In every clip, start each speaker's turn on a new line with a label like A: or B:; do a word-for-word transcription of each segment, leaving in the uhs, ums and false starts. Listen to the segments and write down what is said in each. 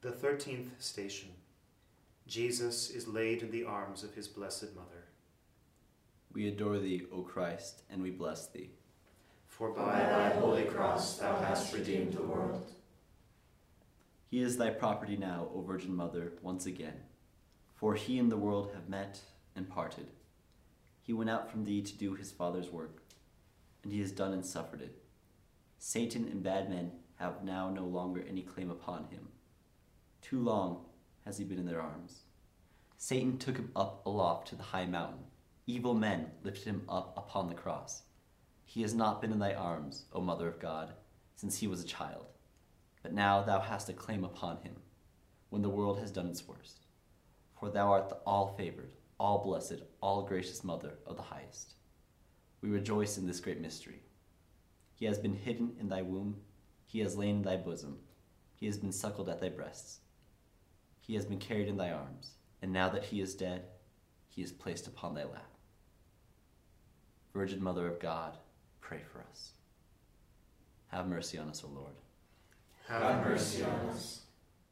A: The thirteenth station. Jesus is laid in the arms of his Blessed Mother.
B: We adore thee, O Christ, and we bless thee.
A: For by thy holy cross thou hast redeemed the world.
B: He is thy property now, O Virgin Mother, once again. For he and the world have met and parted. He went out from thee to do his Father's work, and he has done and suffered it. Satan and bad men have now no longer any claim upon him. Too long has he been in their arms. Satan took him up aloft to the high mountain. Evil men lifted him up upon the cross. He has not been in thy arms, O Mother of God, since he was a child. But now thou hast a claim upon him, when the world has done its worst. For thou art the all-favored, all-blessed, all-gracious Mother of the Highest. We rejoice in this great mystery. He has been hidden in thy womb. He has lain in thy bosom. He has been suckled at thy breasts. He has been carried in thy arms, and now that he is dead, he is placed upon thy lap. Virgin Mother of God, pray for us. Have mercy on us, O Lord.
A: Have mercy on us.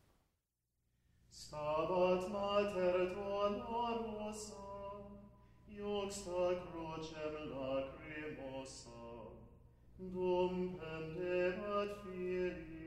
C: Stabat Mater dolorosa, iuxta crucem lacrimosa, dum pendebat filii